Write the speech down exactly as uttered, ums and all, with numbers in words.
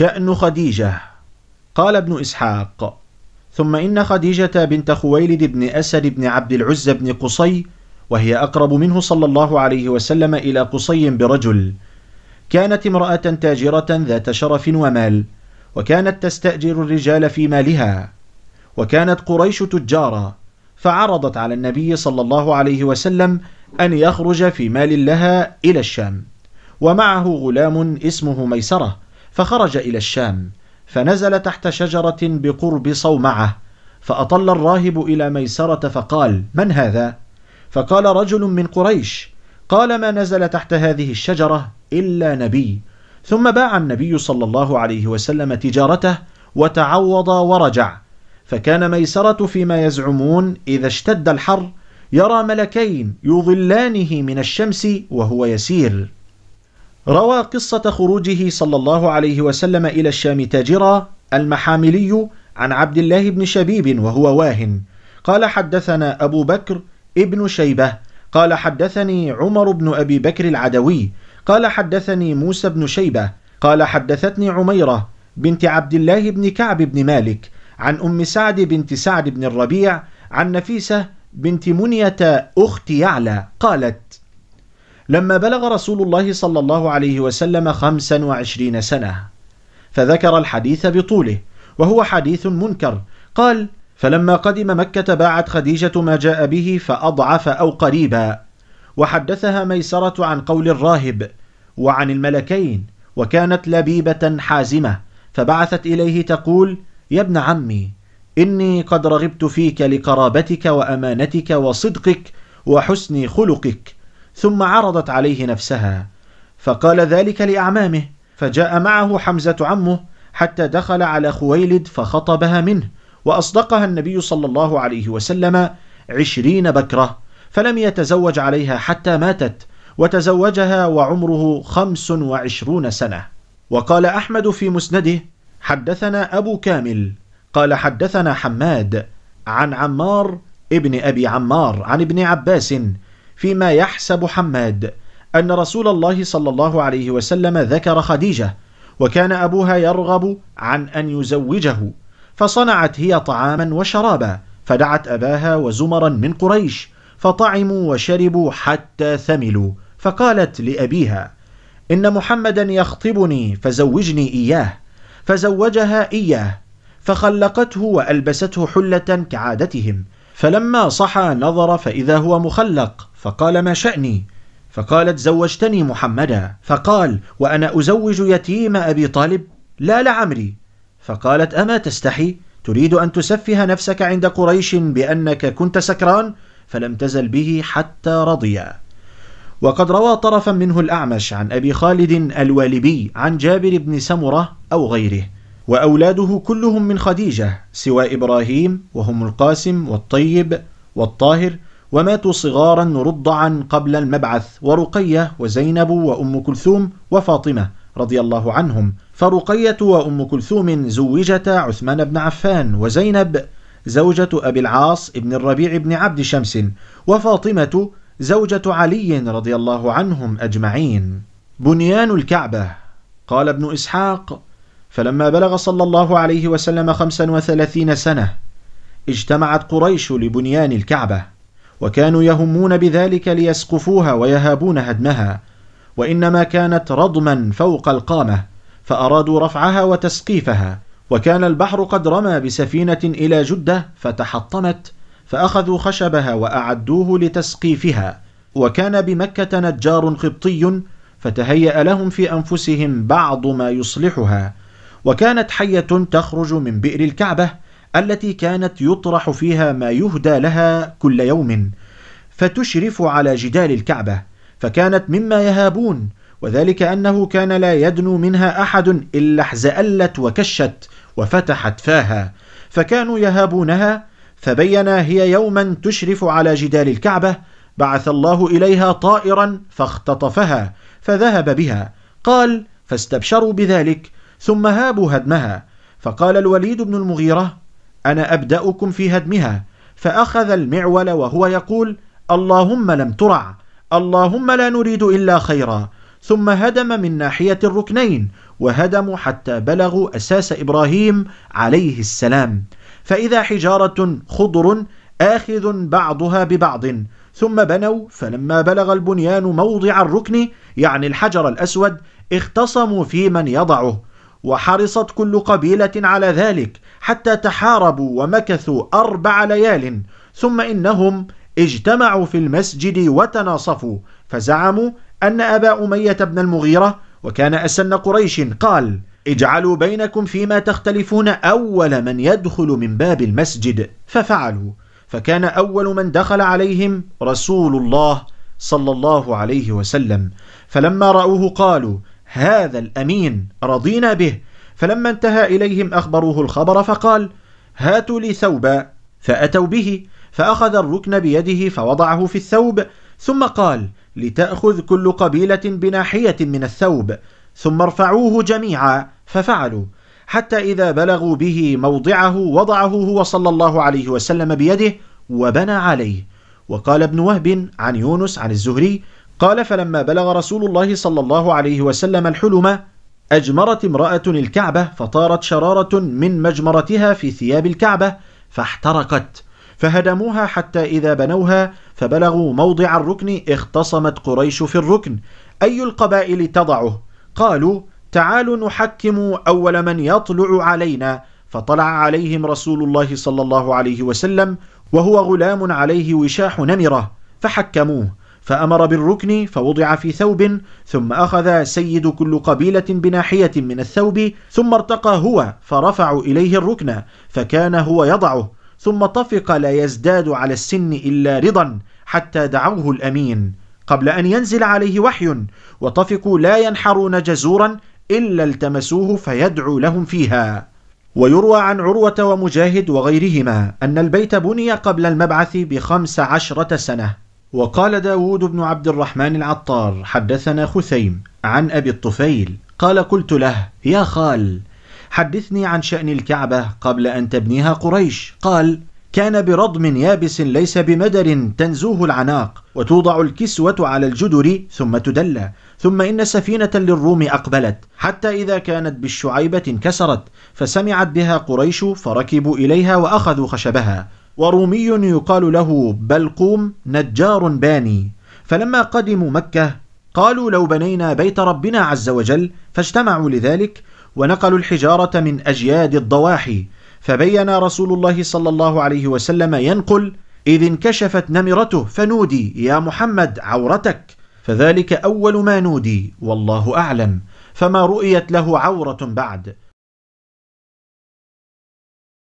شأن خديجة. قال ابن إسحاق: ثم إن خديجة بنت خويلد بن أسد بن عبد العزى بن قصي، وهي أقرب منه صلى الله عليه وسلم إلى قصي برجل، كانت امرأة تاجرة ذات شرف ومال، وكانت تستأجر الرجال في مالها، وكانت قريش تجارا، فعرضت على النبي صلى الله عليه وسلم أن يخرج في مال لها إلى الشام، ومعه غلام اسمه ميسرة، فخرج إلى الشام، فنزل تحت شجرة بقرب صومعة، فأطل الراهب إلى ميسرة فقال: من هذا؟ فقال: رجل من قريش. قال: ما نزل تحت هذه الشجرة إلا نبي. ثم باع النبي صلى الله عليه وسلم تجارته وتعوض ورجع. فكان ميسرة فيما يزعمون إذا اشتد الحر يرى ملكين يظلانه من الشمس وهو يسير. روى قصة خروجه صلى الله عليه وسلم إلى الشام تاجرا المحاملي عن عبد الله بن شبيب وهو واهن قال: حدثنا أبو بكر ابن شيبة قال: حدثني عمر بن أبي بكر العدوي قال: حدثني موسى بن شيبة قال: حدثتني عميرة بنت عبد الله بن كعب بن مالك عن أم سعد بنت سعد بن الربيع عن نفيسة بنت منية أخت يعلى قالت: لما بلغ رسول الله صلى الله عليه وسلم خمسا وعشرين سنة، فذكر الحديث بطوله، وهو حديث منكر. قال: فلما قدم مكة باعت خديجة ما جاء به فأضعف أو قريبا، وحدثها ميسرة عن قول الراهب وعن الملكين، وكانت لبيبة حازمة، فبعثت إليه تقول: يا ابن عمي، إني قد رغبت فيك لقرابتك وأمانتك وصدقك وحسن خلقك. ثم عرضت عليه نفسها، فقال ذلك لأعمامه، فجاء معه حمزة عمه حتى دخل على خويلد فخطبها منه، وأصدقها النبي صلى الله عليه وسلم عشرين بكرة، فلم يتزوج عليها حتى ماتت، وتزوجها وعمره خمس وعشرون سنة. وقال أحمد في مسنده: حدثنا أبو كامل قال: حدثنا حماد عن عمار ابن أبي عمار عن ابن عباس فيما يحسب حماد أن رسول الله صلى الله عليه وسلم ذكر خديجة، وكان أبوها يرغب عن أن يزوجه، فصنعت هي طعاما وشرابا، فدعت أباها وزمرا من قريش، فطعموا وشربوا حتى ثملوا، فقالت لأبيها: إن محمدا يخطبني فزوجني إياه، فزوجها إياه، فخلقته وألبسته حلة كعادتهم، فلما صحى نظر فإذا هو مخلق، فقال: ما شأني؟ فقالت: زوجتني محمدا. فقال: وأنا أزوج يتيم أبي طالب؟ لا لعمري. فقالت: أما تستحي؟ تريد أن تسفه نفسك عند قريش بأنك كنت سكران؟ فلم تزل به حتى رضيا. وقد روى طرفا منه الأعمش عن أبي خالد الوالبي عن جابر بن سمرة أو غيره، وأولاده كلهم من خديجة سوى إبراهيم، وهم القاسم والطيب والطاهر، وماتوا صغارا رضعا قبل المبعث، ورقية وزينب وأم كلثوم وفاطمة رضي الله عنهم، فرقية وأم كلثوم زوجتا عثمان بن عفان، وزينب زوجة أبي العاص ابن الربيع بن عبد شمس، وفاطمة زوجة علي رضي الله عنهم أجمعين. بنيان الكعبة. قال ابن إسحاق: فلما بلغ صلى الله عليه وسلم خمسا وثلاثين سنة اجتمعت قريش لبنيان الكعبة، وكانوا يهمون بذلك ليسقفوها ويهابون هدمها، وإنما كانت رضما فوق القامة، فأرادوا رفعها وتسقيفها، وكان البحر قد رمى بسفينة إلى جدة فتحطمت، فأخذوا خشبها وأعدوه لتسقيفها، وكان بمكة نجار قبطي فتهيأ لهم في أنفسهم بعض ما يصلحها، وكانت حية تخرج من بئر الكعبة التي كانت يطرح فيها ما يهدى لها كل يوم، فتشرف على جدال الكعبة، فكانت مما يهابون، وذلك أنه كان لا يدنو منها أحد إلا احزألت وكشت وفتحت فاها، فكانوا يهابونها. فبينا هي يوما تشرف على جدال الكعبة بعث الله إليها طائرا فاختطفها فذهب بها. قال: فاستبشروا بذلك، ثم هابوا هدمها، فقال الوليد بن المغيرة: أنا أبدأكم في هدمها، فأخذ المعول وهو يقول: اللهم لم ترع، اللهم لا نريد إلا خيرا، ثم هدم من ناحية الركنين، وهدموا حتى بلغوا أساس إبراهيم عليه السلام، فإذا حجارة خضر آخذ بعضها ببعض، ثم بنوا، فلما بلغ البنيان موضع الركن يعني الحجر الأسود اختصموا في من يضعه، وحرصت كل قبيلة على ذلك حتى تحاربوا ومكثوا أربع ليال، ثم إنهم اجتمعوا في المسجد وتناصفوا، فزعموا أن أبا أمية بن المغيرة وكان أسن قريش قال: اجعلوا بينكم فيما تختلفون أول من يدخل من باب المسجد، ففعلوا، فكان أول من دخل عليهم رسول الله صلى الله عليه وسلم، فلما رأوه قالوا: هذا الأمين رضينا به، فلما انتهى إليهم أخبروه الخبر فقال: هاتوا لي ثوبا، فأتوا به، فأخذ الركن بيده فوضعه في الثوب، ثم قال: لتأخذ كل قبيلة بناحية من الثوب، ثم ارفعوه جميعا، ففعلوا، حتى إذا بلغوا به موضعه وضعه هو صلى الله عليه وسلم بيده وبنى عليه. وقال ابن وهب عن يونس عن الزهري قال: فلما بلغ رسول الله صلى الله عليه وسلم الحلم أجمرت امرأة الكعبة، فطارت شرارة من مجمرتها في ثياب الكعبة فاحترقت، فهدموها حتى إذا بنوها فبلغوا موضع الركن اختصمت قريش في الركن أي القبائل تضعه، قالوا: تعالوا نحكم أول من يطلع علينا، فطلع عليهم رسول الله صلى الله عليه وسلم وهو غلام عليه وشاح نمرة، فحكموه، فأمر بالركن فوضع في ثوب، ثم أخذ سيد كل قبيلة بناحية من الثوب، ثم ارتقى هو فرفعوا إليه الركن، فكان هو يضعه، ثم طفق لا يزداد على السن إلا رضا حتى دعوه الأمين قبل أن ينزل عليه وحي، وطفقوا لا ينحرون جزورا إلا التمسوه فيدعو لهم فيها. ويروى عن عروة ومجاهد وغيرهما أن البيت بني قبل المبعث بخمس عشرة سنة. وقال داود بن عبد الرحمن العطار: حدثنا خثيم عن أبي الطفيل قال: قلت له: يا خال، حدثني عن شأن الكعبة قبل أن تبنيها قريش. قال: كان برضم يابس ليس بمدر تنزوه العناق، وتوضع الكسوة على الجدر ثم تدلى، ثم إن سفينة للروم أقبلت، حتى إذا كانت بالشعيبة انكسرت، فسمعت بها قريش فركبوا إليها وأخذوا خشبها، ورومي يقال له بلقوم نجار باني، فلما قدموا مكة قالوا: لو بنينا بيت ربنا عز وجل، فاجتمعوا لذلك ونقلوا الحجارة من أجياد الضواحي، فبين رسول الله صلى الله عليه وسلم ينقل: إذ انكشفت نمرته فنودي: يا محمد عورتك، فذلك أول ما نودي، والله أعلم، فما رؤيت له عورة بعد.